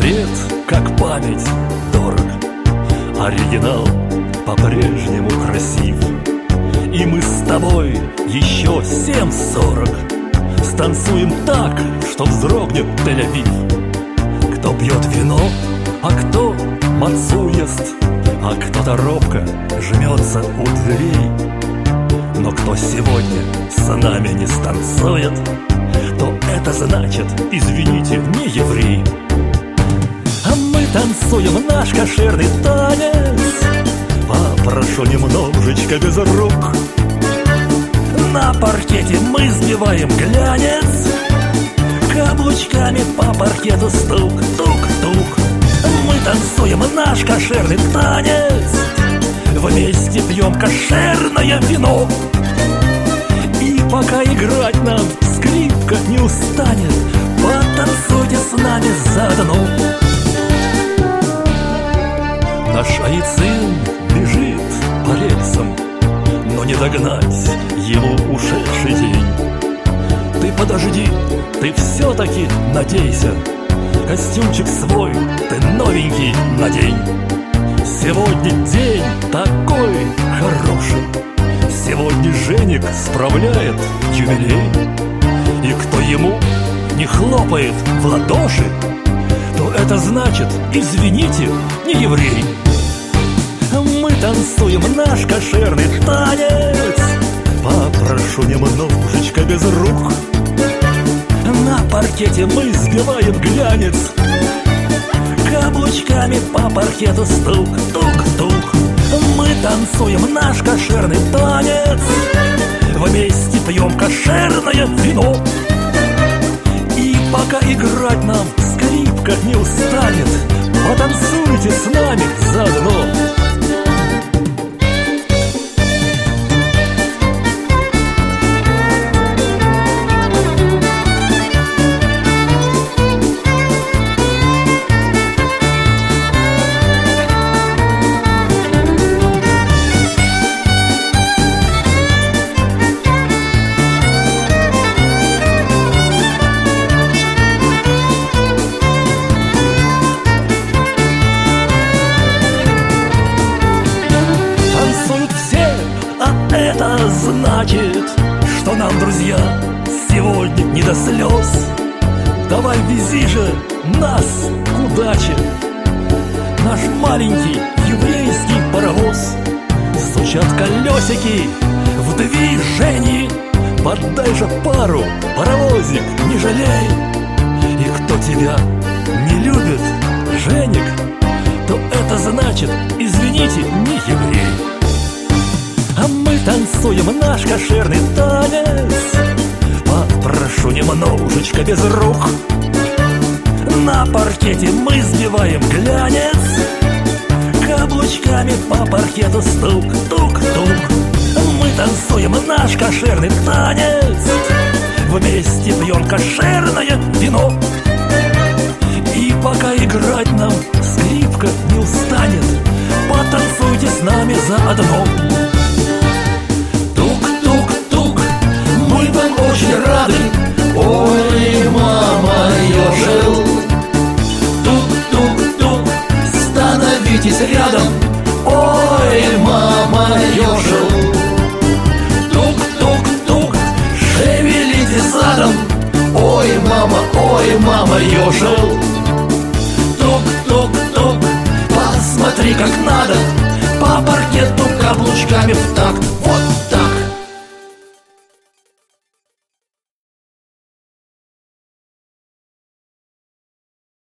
цвет, как память, дорог. Оригинал по-прежнему красив. И мы с тобой еще 7:40 станцуем так, что вздрогнет Тель-Авив. Кто пьет вино, а кто мацу ест, а кто-то робко жмется у дверей. Но кто сегодня с нами не станцует, то это значит, извините, не еврей. А мы танцуем наш кошерный танец. Попрошу немножечко без рук. На паркете мы сбиваем глянец. Каблучками по паркету стук, тук-тук. Мы танцуем наш кошерный танец. Вместе пьем кошерное вино. И пока играть нам скрипка не устанет, потанцуйте с нами заодно. Наш Аицин бежит по рельсам, но не догнать ему ушедший день. Ты подожди, ты все-таки надейся, костюмчик свой ты новенький надень. Сегодня день такой хороший, сегодня Женик справляет юбилей. И кто ему не хлопает в ладоши, то это значит, извините, не еврей. Мы танцуем наш кошерный танец. Попрошу немножечко без рук. На паркете мы сбиваем глянец. Каблучками по паркету стук, тук-тук. Мы танцуем наш кошерный танец. Вместе пьем кошерное вино. И пока играть нам скрипка не устанет, потанцуйте с нами заодно. Это значит, что нам, друзья, сегодня не до слез. Давай вези же нас к удаче, наш маленький еврейский паровоз. Стучат колесики в движении. Подай же пару, паровозик, не жалей. И кто тебя не любит, Женик, то это значит, извините, не еврей. А мы танцуем наш кошерный танец. Попрошу немножечко без рук. На паркете мы сбиваем глянец. Каблучками по паркету стук, тук-тук. Мы танцуем наш кошерный танец. Вместе пьем кошерное вино. И пока играть нам скрипка не устанет, потанцуйте с нами заодно. Очень рады, ой, мама, ёжил. Тук-тук-тук, становитесь рядом, ой, мама, ёжил. Тук-тук-тук, шевелите задом, ой, мама, ёжил. Тук-тук-тук, посмотри, как надо, по паркету каблучками в такт.